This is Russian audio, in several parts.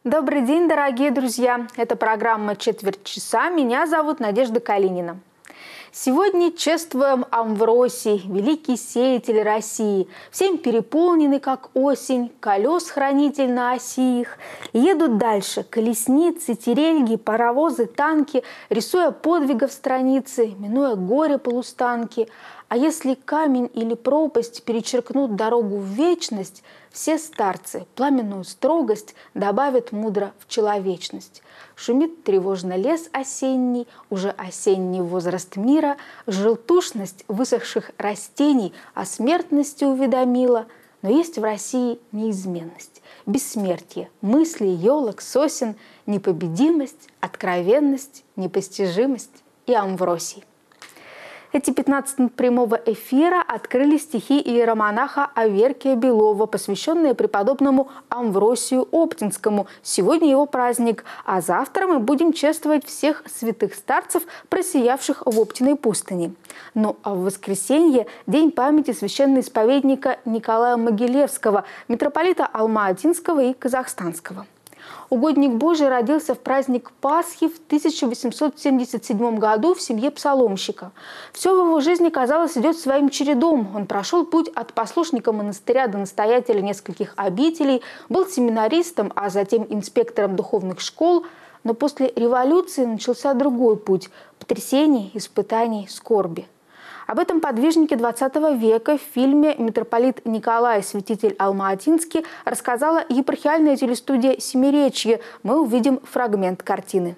Добрый день, дорогие друзья! Это программа «Четверть часа». Меня зовут Надежда Калинина. Сегодня чествуем Амвросий, великий сеятель России. Всем переполнены, как осень, колес хранитель на оси их. Едут дальше колесницы, терельги, паровозы, танки, рисуя подвигов страницы, минуя горе полустанки. А если камень или пропасть перечеркнут дорогу в вечность, все старцы пламенную строгость добавят мудро в человечность. Шумит тревожно лес осенний, уже осенний возраст мира, желтушность высохших растений о смертности уведомила. Но есть в России неизменность, бессмертие, мысли, елок, сосен, непобедимость, откровенность, непостижимость и Амвросий. Эти 15 минут прямого эфира открыли стихи иеромонаха Аверкия Белова, посвященные преподобному Амвросию Оптинскому. Сегодня его праздник, а завтра мы будем чествовать всех святых старцев, просиявших в Оптиной пустыне. Ну а в воскресенье – день памяти священноисповедника Николая Могилевского, митрополита Алма-Атинского и Казахстанского. Угодник Божий родился в праздник Пасхи в 1877 году в семье псаломщика. Все в его жизни, казалось, идет своим чередом. Он прошел путь от послушника монастыря до настоятеля нескольких обителей, был семинаристом, а затем инспектором духовных школ. Но после революции начался другой путь – потрясений, испытаний, скорби. Об этом подвижнике XX века в фильме «Митрополит Николай, святитель Алма-Атинский» рассказала епархиальная телестудия «Семиречье». Мы увидим фрагмент картины.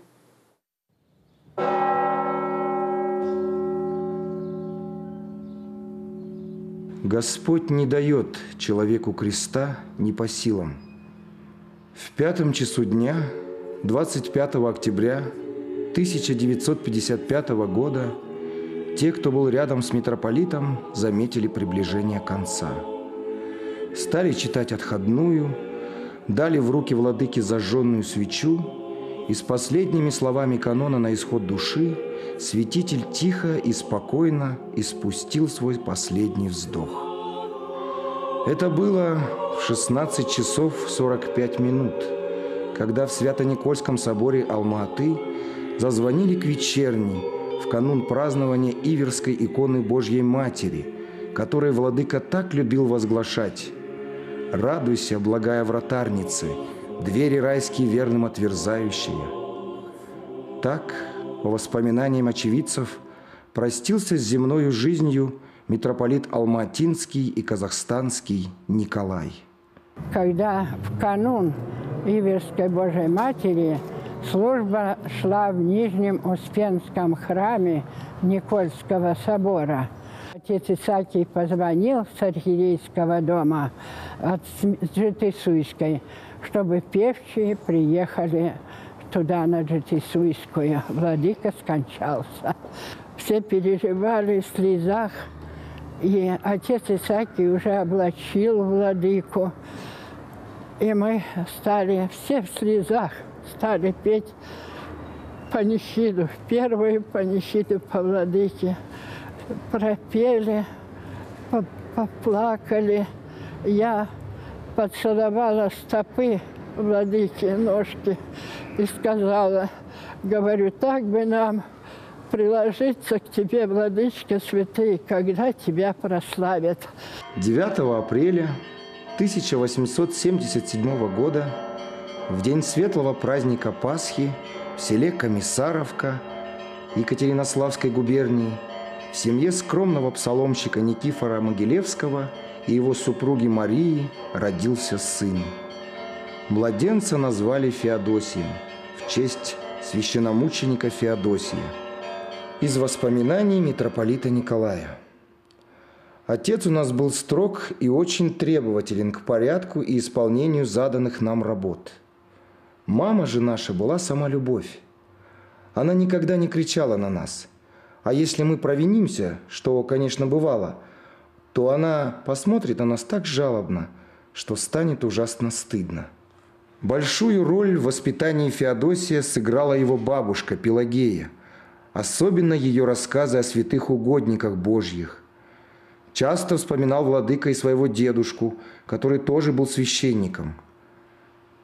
Господь не дает человеку креста не по силам. В 5 часу дня, 25 октября 1955 года, те, кто был рядом с митрополитом, заметили приближение конца. Стали читать отходную, дали в руки владыке зажженную свечу, и с последними словами канона на исход души святитель тихо и спокойно испустил свой последний вздох. Это было в 16 часов 45 минут, когда в Свято-Никольском соборе Алма-Аты зазвонили к вечерней, в канун празднования Иверской иконы Божьей Матери, которой владыка так любил возглашать: «Радуйся, благая вратарнице, двери райские верным отверзающие». Так, по воспоминаниям очевидцев, простился с земною жизнью митрополит Алма-Атинский и Казахстанский Николай. Когда в канун Иверской Божьей Матери служба шла в Нижнем Успенском храме Никольского собора, отец Исаакий позвонил с архиерейского дома от Житисуйской, чтобы певчие приехали туда, на Житисуйскую. Владыка скончался. Все переживали в слезах, и отец Исаакий уже облачил владыку. И мы стали все в слезах, стали петь панихиду, первую панихиду по владыке. Пропели, поплакали. Я поцеловала стопы владыки, ножки, и сказала, говорю, так бы нам приложиться к тебе, владычка святый, когда тебя прославят. 9 апреля 1877 года, в день светлого праздника Пасхи, в селе Комиссаровка Екатеринославской губернии, в семье скромного псаломщика Никифора Могилевского и его супруги Марии родился сын. Младенца назвали Феодосием в честь священномученика Феодосия. Из воспоминаний митрополита Николая. Отец у нас был строг и очень требователен к порядку и исполнению заданных нам работ. Мама же наша была сама любовь. Она никогда не кричала на нас. А если мы провинимся, что, конечно, бывало, то она посмотрит на нас так жалобно, что станет ужасно стыдно. Большую роль в воспитании Феодосия сыграла его бабушка Пелагея, особенно ее рассказы о святых угодниках Божьих. Часто вспоминал владыка и своего дедушку, который тоже был священником.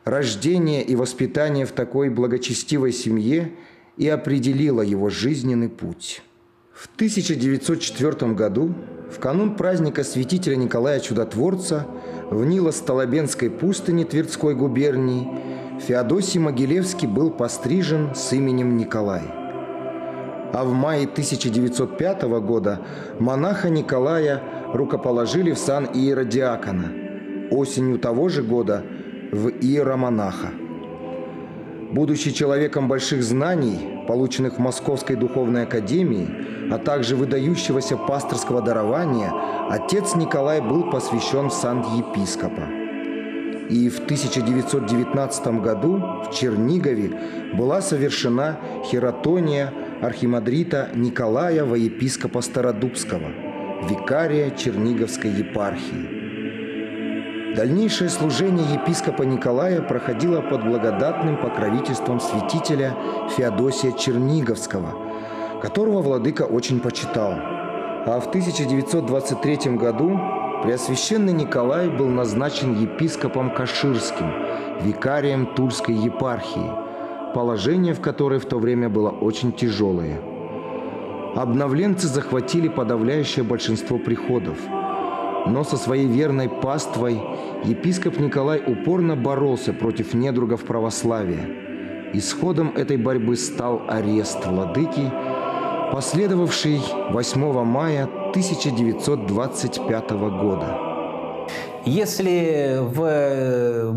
Рождение и воспитание в такой благочестивой семье и определило его жизненный путь. В 1904 году, в канун праздника святителя Николая Чудотворца, в Нило-Столобенской пустыне Тверской губернии Феодосий Могилевский был пострижен с именем Николай. А в мае 1905 года монаха Николая рукоположили в сан иеродиакона, осенью того же года в иеромонаха. Будучи человеком больших знаний, полученных в Московской духовной академии, а также выдающегося пасторского дарования, отец Николай был посвящен в сан епископа. И в 1919 году в Чернигове была совершена хиротония архимандрита Николая во епископа Стародубского, викария Черниговской епархии. Дальнейшее служение епископа Николая проходило под благодатным покровительством святителя Феодосия Черниговского, которого владыка очень почитал. А в 1923 году Преосвященный Николай был назначен епископом Каширским, викарием Тульской епархии, положение в которой в то время было очень тяжелое. Обновленцы захватили подавляющее большинство приходов. Но со своей верной паствой епископ Николай упорно боролся против недругов православия. Исходом этой борьбы стал арест владыки, последовавший 8 мая 1925 года. Если в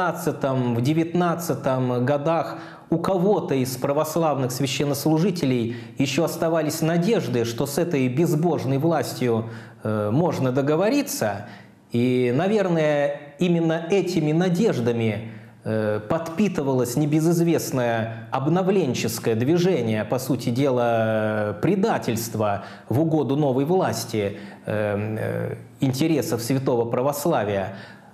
18-19 годах у кого-то из православных священнослужителей еще оставались надежды, что с этой безбожной властью можно договориться, и, наверное, именно этими надеждами подпитывалось небезызвестное обновленческое движение, по сути дела, предательство в угоду новой власти интересов святого православия,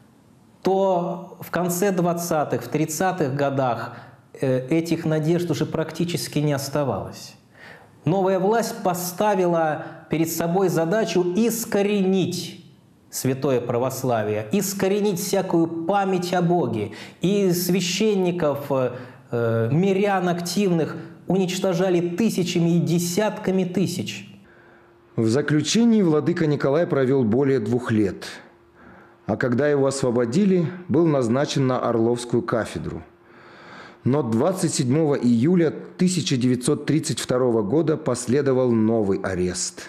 то в конце 20-х, в 30-х годах этих надежд уже практически не оставалось. Новая власть поставила перед собой задачу искоренить святое православие, искоренить всякую память о Боге. И священников, мирян активных уничтожали тысячами и десятками тысяч. В заключении владыка Николай провел более 2 лет, а когда его освободили, был назначен на Орловскую кафедру. Но 27 июля 1932 года последовал новый арест.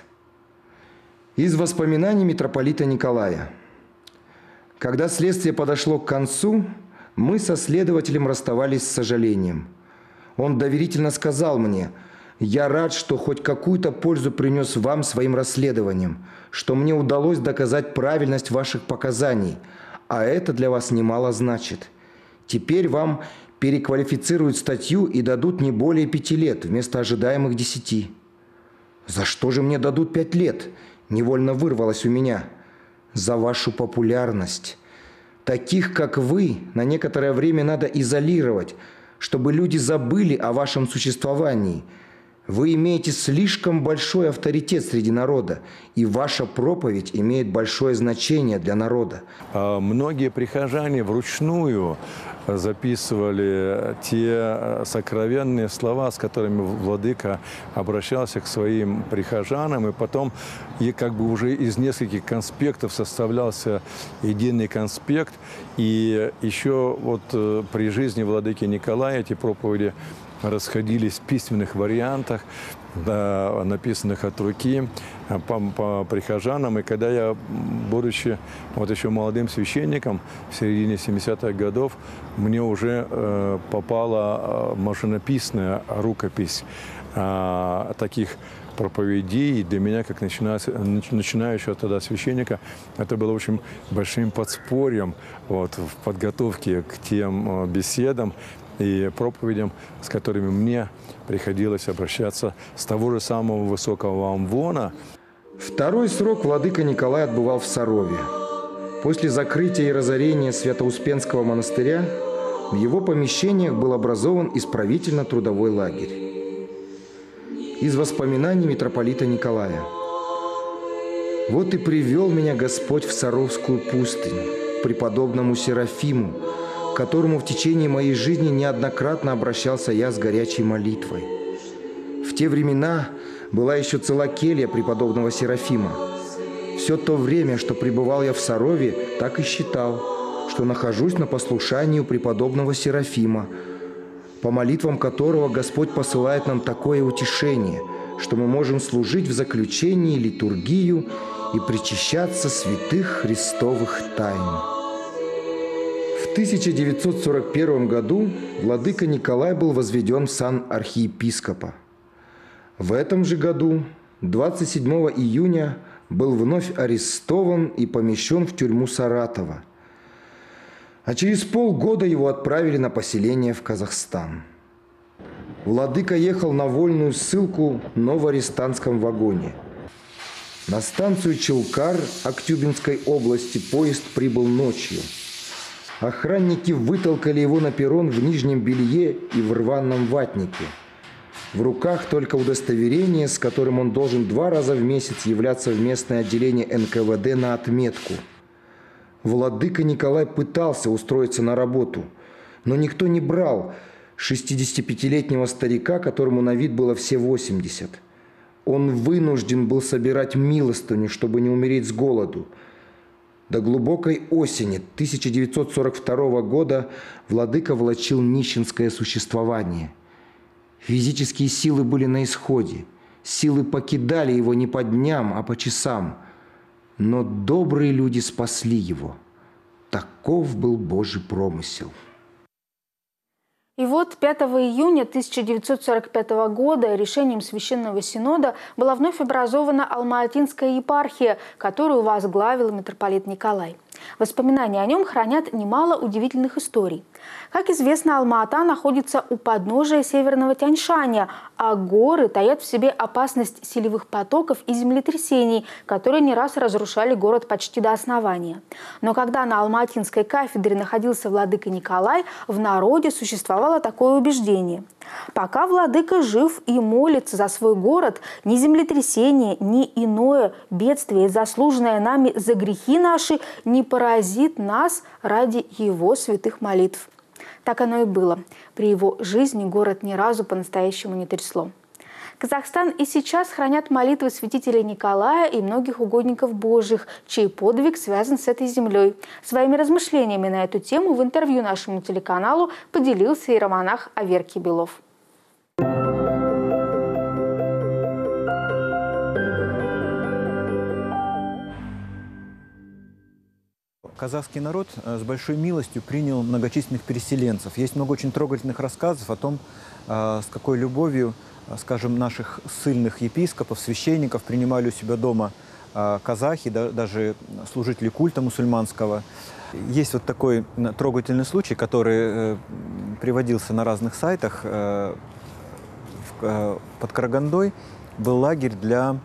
Из воспоминаний митрополита Николая. Когда следствие подошло к концу, мы со следователем расставались с сожалением. Он доверительно сказал мне: «Я рад, что хоть какую-то пользу принес вам своим расследованием, что мне удалось доказать правильность ваших показаний, а это для вас немало значит. Теперь вам переквалифицируют статью и дадут не более 5 лет вместо ожидаемых 10. «За что же мне дадут 5 лет?» – невольно вырвалось у меня. «За вашу популярность. Таких, как вы, на некоторое время надо изолировать, чтобы люди забыли о вашем существовании. Вы имеете слишком большой авторитет среди народа, и ваша проповедь имеет большое значение для народа». Многие прихожане вручную записывали те сокровенные слова, с которыми владыка обращался к своим прихожанам, и потом как бы уже из нескольких конспектов составлялся единый конспект. И еще вот при жизни владыки Николая эти проповеди расходились в письменных вариантах, да, написанных от руки по прихожанам. И когда я, будучи вот еще молодым священником в середине 70-х годов, мне уже попала машинописная рукопись таких проповедей. И для меня, как начинающего тогда священника, это было очень большим подспорьем вот, в подготовке к тем беседам и проповедям, с которыми мне приходилось обращаться с того же самого высокого амвона. Второй срок владыка Николай отбывал в Сарове. После закрытия и разорения Свято-Успенского монастыря в его помещениях был образован исправительно-трудовой лагерь. Из воспоминаний митрополита Николая. «Вот и привел меня Господь в Саровскую пустынь, к преподобному Серафиму, к которому в течение моей жизни неоднократно обращался я с горячей молитвой. В те времена была еще цела келья преподобного Серафима. Все то время, что пребывал я в Сарове, так и считал, что нахожусь на послушании у преподобного Серафима, по молитвам которого Господь посылает нам такое утешение, что мы можем служить в заключении литургию и причащаться святых христовых тайн. В 1941 году владыка Николай был возведен в сан архиепископа. В этом же году, 27 июня, был вновь арестован и помещен в тюрьму Саратова. А через полгода его отправили на поселение в Казахстан. Владыка ехал на вольную ссылку в новоарестантском вагоне. На станцию Челкар Актюбинской области поезд прибыл ночью. Охранники вытолкали его на перрон в нижнем белье и в рваном ватнике. В руках только удостоверение, с которым он должен 2 раза в месяц являться в местное отделение НКВД на отметку. Владыка Николай пытался устроиться на работу, но никто не брал 65-летнего старика, которому на вид было все 80. Он вынужден был собирать милостыню, чтобы не умереть с голоду. До глубокой осени 1942 года владыка влачил нищенское существование. Физические силы были на исходе. Силы покидали его не по дням, а по часам. Но добрые люди спасли его. Таков был Божий промысел. И вот 5 июня 1945 года решением Священного Синода была вновь образована Алма-Атинская епархия, которую возглавил митрополит Николай. Воспоминания о нем хранят немало удивительных историй. Как известно, Алма-Ата находится у подножия Северного Тянь-Шаня, а горы таят в себе опасность селевых потоков и землетрясений, которые не раз разрушали город почти до основания. Но когда на Алма-Атинской кафедре находился владыка Николай, в народе существовало такое убеждение: пока владыка жив и молится за свой город, ни землетрясение, ни иное бедствие, заслуженное нами за грехи наши, не поразит нас ради его святых молитв. Так оно и было. При его жизни город ни разу по-настоящему не трясло. Казахстан и сейчас хранят молитвы святителя Николая и многих угодников Божьих, чей подвиг связан с этой землей. Своими размышлениями на эту тему в интервью нашему телеканалу поделился иеромонах Аверкий Белов. Казахский народ с большой милостью принял многочисленных переселенцев. Есть много очень трогательных рассказов о том, с какой любовью, скажем, наших ссыльных епископов, священников принимали у себя дома казахи, даже служители культа мусульманского. Есть вот такой трогательный случай, который приводился на разных сайтах. Под Карагандой был лагерь для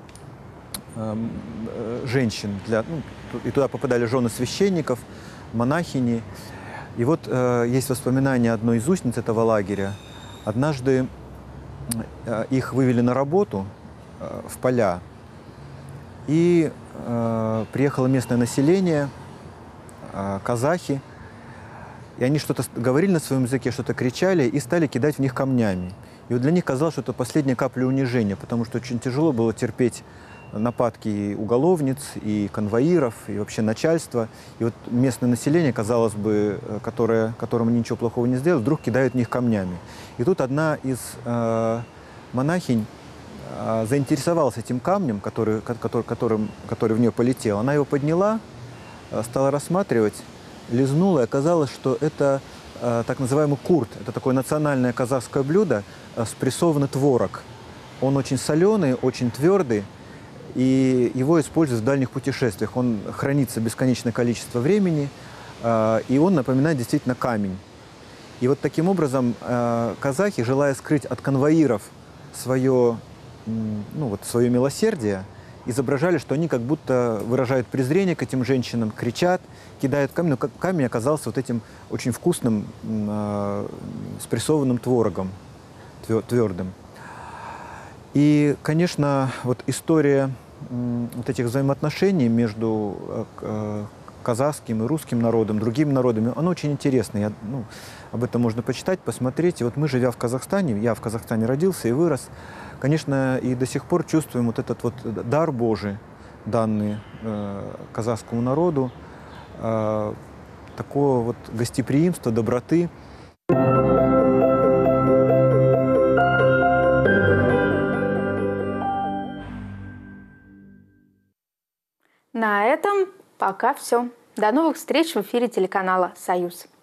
женщин, и туда попадали жены священников, монахини. И вот есть воспоминания одной из устниц этого лагеря. Однажды их вывели на работу в поля, и приехало местное население, казахи, и они что-то говорили на своем языке, что-то кричали и стали кидать в них камнями. И вот для них казалось, что это последняя капля унижения, потому что очень тяжело было терпеть нападки уголовниц, и конвоиров, и вообще начальства. И вот местное население, казалось бы, которому ничего плохого не сделали, вдруг кидают в них камнями. И тут одна из монахинь заинтересовалась этим камнем, который в нее полетел. Она его подняла, стала рассматривать, лизнула, и оказалось, что это так называемый курт. Это такое национальное казахское блюдо, спрессованный творог. Он очень соленый, очень твердый. И его используют в дальних путешествиях. Он хранится бесконечное количество времени, и он напоминает действительно камень. И вот таким образом казахи, желая скрыть от конвоиров свое милосердие, изображали, что они как будто выражают презрение к этим женщинам, кричат, кидают камень, но камень оказался вот этим очень вкусным спрессованным творогом, твердым. И, конечно, вот история вот этих взаимоотношений между казахским и русским народом, другими народами, оно очень интересно. Об этом можно почитать, посмотреть. И вот мы, живя в Казахстане, я в Казахстане родился и вырос, конечно, и до сих пор чувствуем вот этот вот дар Божий, данный казахскому народу, такого вот гостеприимства, доброты. На этом пока все. До новых встреч в эфире телеканала «Союз».